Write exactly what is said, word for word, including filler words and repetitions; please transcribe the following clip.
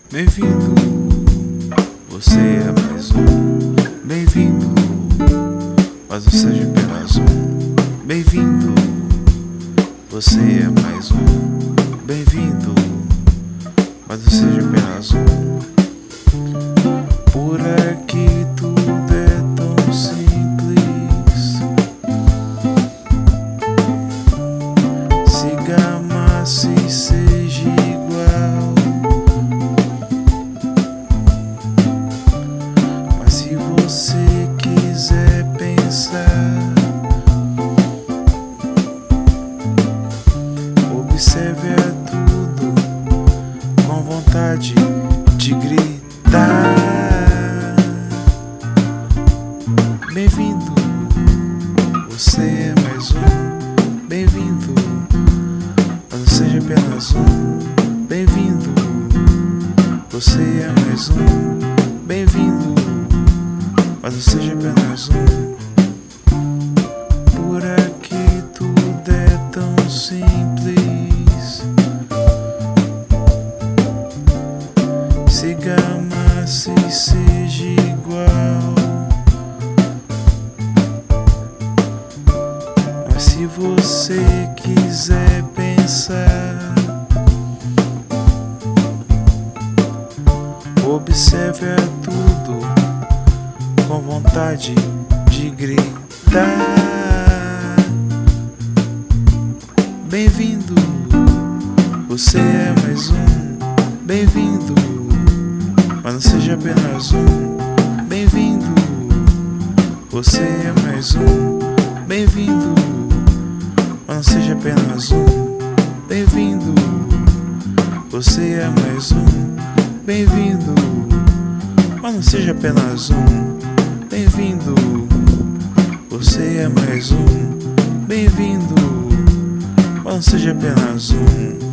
Bem-vindo, você é mais um. Bem-vindo, mas não seja apenas um. Bem-vindo, você é mais um. Bem-vindo, mas não seja apenas um. Por aqui tudo é tão simples. Siga massa e seja igual. Mas se você quiser pensar, observe a tudo com vontade de gritar. Bem-vindo, você é mais um. Bem-vindo, mas não seja apenas um. Bem-vindo, você é mais um. Bem-vindo, mas não seja apenas um. Por aqui tudo é tão simples. Siga a massa e seja igual. Mas se você quiser pensar, observe a tudo com vontade de gritar. Bem-vindo, você é mais um. Bem-vindo, mas não seja apenas um. Bem-vindo, você é mais um. Bem-vindo, mas não seja apenas um. Bem-vindo, você é mais um. Bem-vindo, mas não seja apenas um. Bem-vindo, você é mais um. Bem-vindo, mas não seja apenas um.